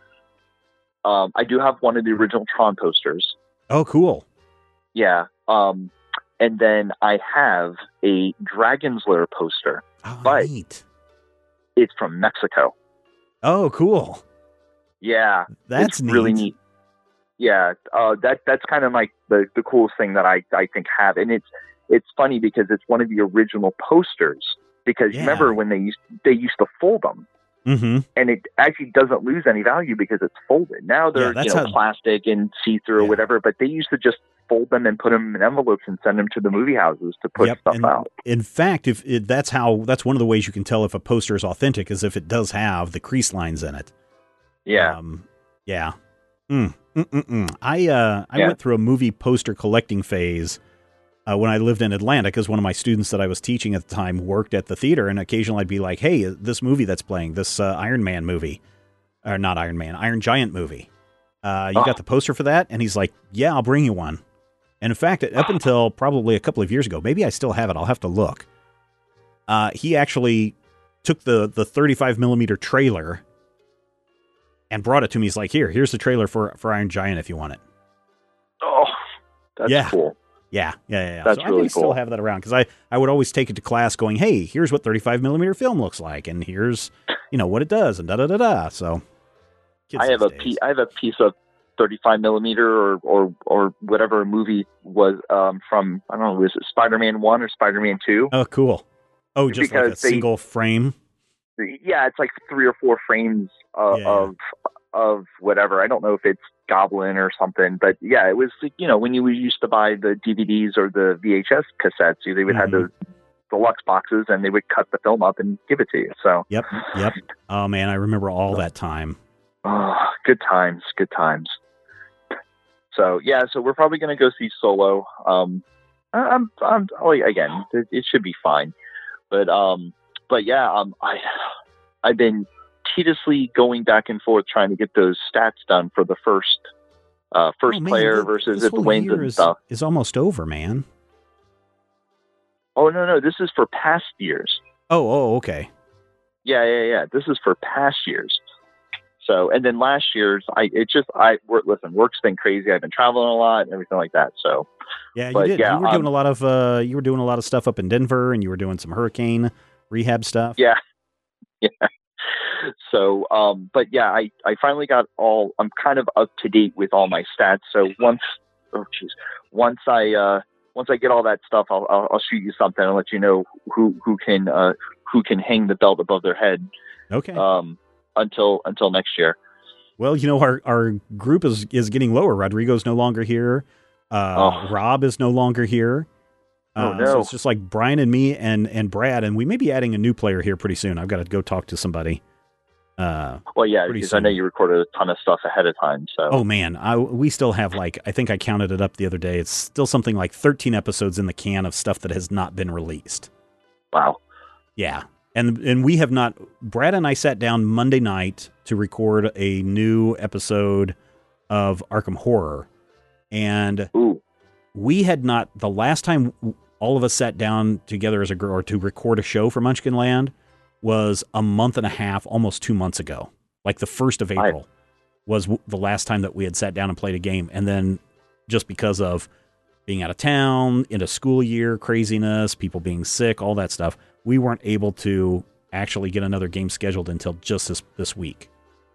um, I do have one of the original Tron posters. Oh, cool. Yeah. Um, and then I have a Dragon's Lair poster. Oh, But- neat. It's from Mexico. Oh, cool. Yeah. That's it's really neat. neat. Yeah. Uh, that that's kind of like the, the coolest thing that I, I think have. And it's it's funny because it's one of the original posters. Because Yeah. remember when they used they used to fold them. Mm-hmm. And it actually doesn't lose any value because it's folded. Now they're Yeah, that's you know how- plastic and see-through Yeah. or whatever, but they used to just fold them and put them in envelopes and send them to the movie houses to put Yep, stuff and out. In fact, if it, that's how that's one of the ways you can tell if a poster is authentic is if it does have the crease lines in it. Yeah, Um, yeah. Mm, mm, mm, mm. I uh, I Yeah. went through a movie poster collecting phase uh, when I lived in Atlanta because one of my students that I was teaching at the time worked at the theater, and occasionally I'd be like, "Hey, this movie that's playing, this uh, Iron Man movie, or not Iron Man, Iron Giant movie, uh, you Oh. got the poster for that?" And he's like, "Yeah, I'll bring you one." And in fact, up until probably a couple of years ago, maybe I still have it. I'll have to look. Uh, he actually took the the thirty-five millimeter trailer and brought it to me. He's like, "Here, here's the trailer for for Iron Giant if you want it." oh, that's Yeah. cool. Yeah, yeah, yeah. yeah. That's so I really may still cool. have that around because I, I would always take it to class going, hey, here's what thirty-five millimeter film looks like, and here's, you know, what it does, and da da da da. So kids I have these a days. piece. I have a piece of thirty-five millimeter or or or whatever movie was um, from. I don't know. Was it Spider-Man one or Spider-Man two? Oh, cool. Oh, just like a Because they- single frame. Yeah, it's like three or four frames uh, Yeah. of of whatever. I don't know if it's Goblin or something, but yeah, it was, you know, when you used to buy the D V Ds or the V H S cassettes, they would have Mhm. those deluxe boxes and they would cut the film up and give it to you. So, Yep, yep. Oh man, I remember all that time. oh, good times, good times. So yeah, so we're probably going to go see Solo. Um, I- I'm, I'm, oh, again, it, it should be fine, but, um, but yeah, um, I, I've been tediously going back and forth trying to get those stats done for the first, uh, first Oh, man, player th- versus this it whole wins year and is, stuff. is almost over, man. Oh no, no, this is for past years. Oh, oh, okay. Yeah, yeah, yeah. This is for past years. So, and then last year's, I it just I work. Listen, work's been crazy. I've been traveling a lot and everything like that. So, Yeah, you But, did. yeah, you were doing um, a lot of uh, you were doing a lot of stuff up in Denver, and you were doing some hurricane rehab stuff. yeah, yeah. So, um, but yeah, I I finally got all. I'm kind of up to date with all my stats. So once, oh jeez, once I uh once I get all that stuff, I'll I'll, I'll shoot you something and let you know who who can uh who can hang the belt above their head. Okay. Um, until until next year. Well, you know, our, our group is, is getting lower. Rodrigo's no longer here. Uh, Oh. Rob is no longer here. Oh, Uh, no. So it's just like Brian and me and, and Brad, and we may be adding a new player here pretty soon. I've got to go talk to somebody. Uh, Well, yeah, Pretty because I know soon. you recorded a ton of stuff ahead of time. So, oh man, I, we still have like, I think I counted it up the other day. It's still something like thirteen episodes in the can of stuff that has not been released. wow. Yeah. And and we have not, Brad and I sat down Monday night to record a new episode of Arkham Horror. And Ooh, we had not, the last time all of us sat down together as a girl or to record a show for Munchkin Land was a month and a half, almost two months ago. Like the first of I- April was w- the last time that we had sat down and played a game. And then just because of being out of town, into school year, craziness, people being sick, all that stuff, we weren't able to actually get another game scheduled until just this, this week.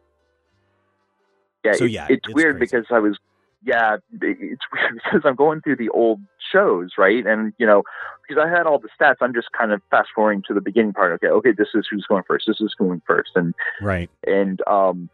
yeah. So, it- yeah, it's, it's weird crazy. because I was, yeah, it- it's weird because I'm going through the old shows, right? And you know, because I had all the stats, I'm just kind of fast forwarding to the beginning part. Okay, okay, this is who's going first. This is going first, and Right. and um,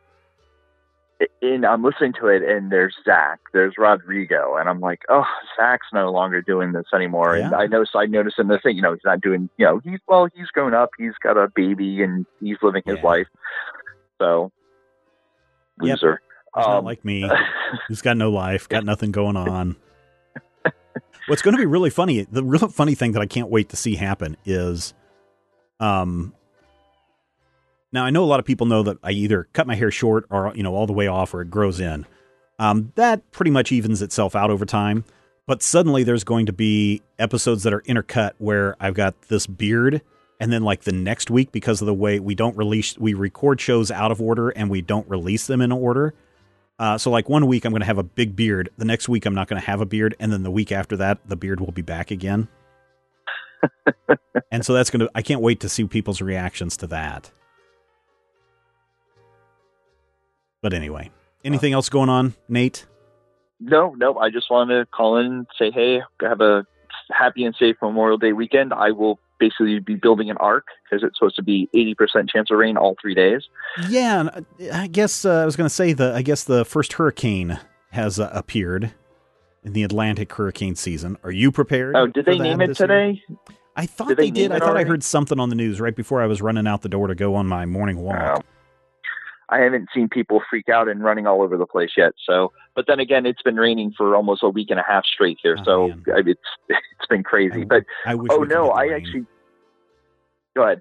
and I'm listening to it, and there's Zach, there's Rodrigo, and I'm like, oh, Zach's no longer doing this anymore. And Yeah. I noticed, I noticed in the thing, you know, he's not doing, you know, he's well, he's grown up, he's got a baby, and he's living his Yeah. life. So, loser. He's um, not like me. He's got no life, got nothing going on. What's going to be really funny, the real funny thing that I can't wait to see happen is, um, now I know a lot of people know that I either cut my hair short or, you know, all the way off or it grows in. Um, that pretty much evens itself out over time. But suddenly there's going to be episodes that are intercut where I've got this beard, and then like the next week, because of the way we don't release, we record shows out of order and we don't release them in order. Uh, so like one week I'm going to have a big beard. The next week I'm not going to have a beard. And then the week after that, the beard will be back again. And so that's going to, I can't wait to see people's reactions to that. But anyway, anything else going on, Nate? No, no. I just wanted to call in and say, hey, have a happy and safe Memorial Day weekend. I will basically be building an ark because it's supposed to be eighty percent chance of rain all three days. Yeah, I guess uh, I was going to say the. I guess the first hurricane has uh, appeared in the Atlantic hurricane season. Are you prepared? Oh, did they name it today? Year? I thought did they, they did. I thought already? I heard something on the news right before I was running out the door to go on my morning walk. Oh. I haven't seen people freak out and running all over the place yet. So, but then again, it's been raining for almost a week and a half straight here. Oh, so man. it's it's been crazy. I, but I wish oh we could no, get the I rain. actually. Go ahead.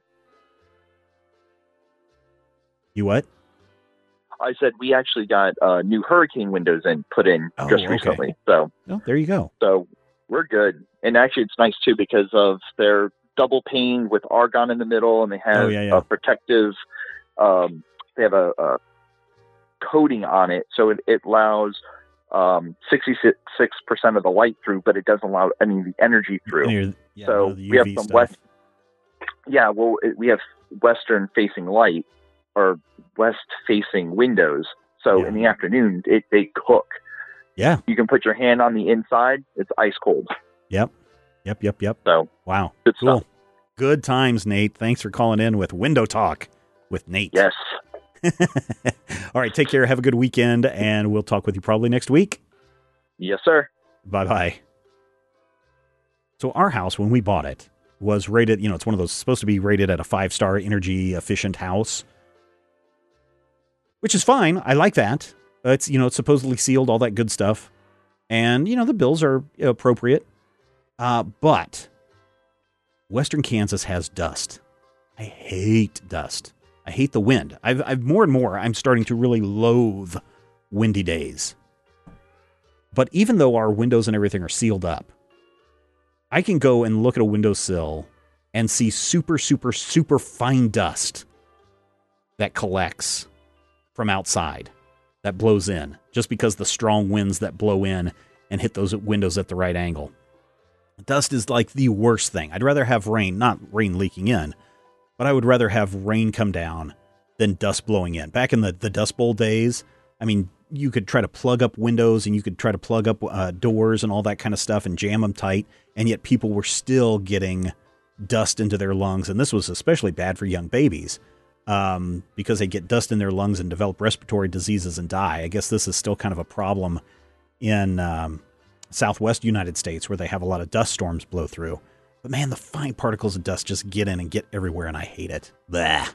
You what? I said we actually got uh, new hurricane windows in put in Oh, just okay. recently. So, Oh, there you go. so we're good. And actually, it's nice too because of their double pane with argon in the middle, and they have Oh, yeah, yeah. a protective. Um, they have a, a coating on it, so it, it allows um, sixty-six percent of the light through, but it doesn't allow any of the energy through. And you're- yeah, so the we have U V some stuff. west. Yeah, well, it, we have western facing light or west facing windows. So Yeah. in the afternoon, it, they cook. Yeah. You can put your hand on the inside; it's ice cold. Yep. Yep. Yep. Yep. So Wow. good Cool. stuff. Good times, Nate. Thanks for calling in with Window Talk with Nate. Yes. All right. Take care. Have a good weekend, and we'll talk with you probably next week. Yes, sir. Bye bye. So our house, when we bought it, was rated, you know, it's one of those supposed to be rated at a five star energy efficient house, which is fine. I like that. It's, you know, it's supposedly sealed, all that good stuff. And, you know, the bills are appropriate. Uh, but Western Kansas has dust. I hate dust. I hate the wind. I've, I've more and more, I'm starting to really loathe windy days. But even though our windows and everything are sealed up, I can go and look at a windowsill and see super, super, super fine dust that collects from outside, that blows in, just because the strong winds that blow in and hit those windows at the right angle. Dust is like the worst thing. I'd rather have rain, not rain leaking in, but I would rather have rain come down than dust blowing in. Back in the, the Dust Bowl days, I mean, you could try to plug up windows and you could try to plug up uh, doors and all that kind of stuff and jam them tight, and yet people were still getting dust into their lungs. And this was especially bad for young babies um, because they get dust in their lungs and develop respiratory diseases and die. I guess this is still kind of a problem in um, Southwest United States where they have a lot of dust storms blow through. But man, the fine particles of dust just get in and get everywhere, and I hate it. Blah.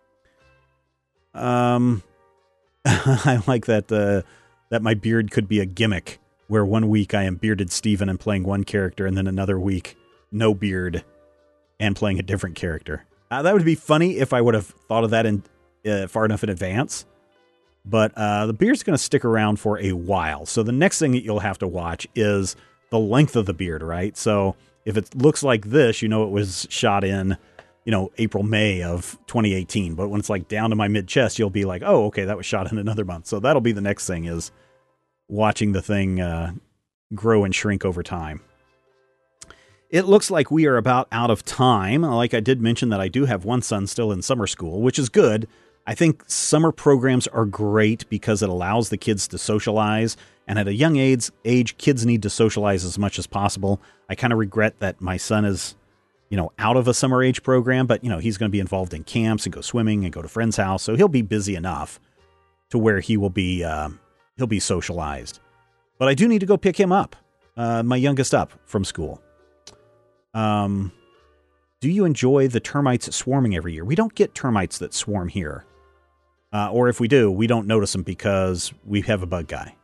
Um, I like that uh, that my beard could be a gimmick, where one week I am bearded Steven and playing one character, and then another week no beard and playing a different character. Uh, that would be funny if I would have thought of that in uh, far enough in advance. But uh, the beard's going to stick around for a while. So the next thing that you'll have to watch is the length of the beard, right? So if it looks like this, you know it was shot in, you know, April, May of twenty eighteen. But when it's like down to my mid-chest, you'll be like, oh, okay, that was shot in another month. So that'll be the next thing, is watching the thing uh, grow and shrink over time. It looks like we are about out of time. Like I did mention that I do have one son still in summer school, which is good. I think summer programs are great because it allows the kids to socialize. And at a young age, age kids need to socialize as much as possible. I kind of regret that my son is, you know, out of a summer age program, but, you know, he's going to be involved in camps and go swimming and go to friends' house. So he'll be busy enough to where he will be, uh, he'll be socialized. But I do need to go pick him up, uh, my youngest up from school. Um, do you enjoy the termites swarming every year? We don't get termites that swarm here. Uh, or if we do, we don't notice them because we have a bug guy.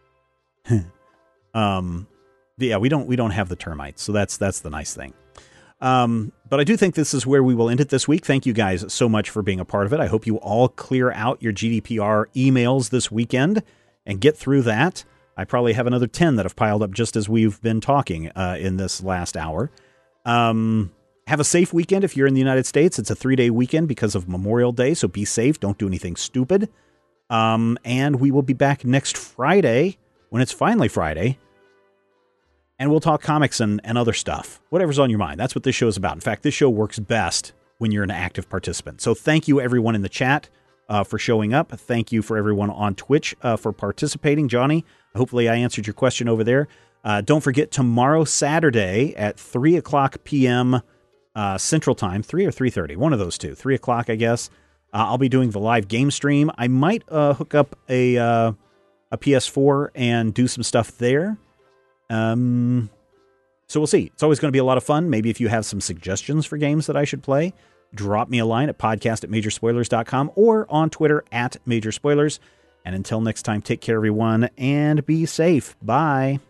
um, yeah, we don't we don't have the termites, so that's that's the nice thing. Um, but I do think this is where we will end it this week. Thank you guys so much for being a part of it. I hope you all clear out your G D P R emails this weekend and get through that. I probably have another ten that have piled up just as we've been talking uh, in this last hour. Um, have a safe weekend if you're in the United States. It's a three-day weekend because of Memorial Day, so be safe. Don't do anything stupid. Um, and we will be back next Friday when it's finally Friday. And we'll talk comics and, and other stuff, whatever's on your mind. That's what this show is about. In fact, this show works best when you're an active participant. So thank you, everyone in the chat, uh, for showing up. Thank you for everyone on Twitch uh, for participating. Johnny, hopefully I answered your question over there. Uh, don't forget, tomorrow, Saturday, at three o'clock p.m. Uh, Central Time, three or three thirty, one of those two, three o'clock, I guess. Uh, I'll be doing the live game stream. I might uh, hook up a, uh, a P S four and do some stuff there. Um, so we'll see. It's always going to be a lot of fun. Maybe if you have some suggestions for games that I should play, drop me a line at podcast at major spoilers dot com or on Twitter at major spoilers. And until next time, take care, everyone, and be safe. Bye.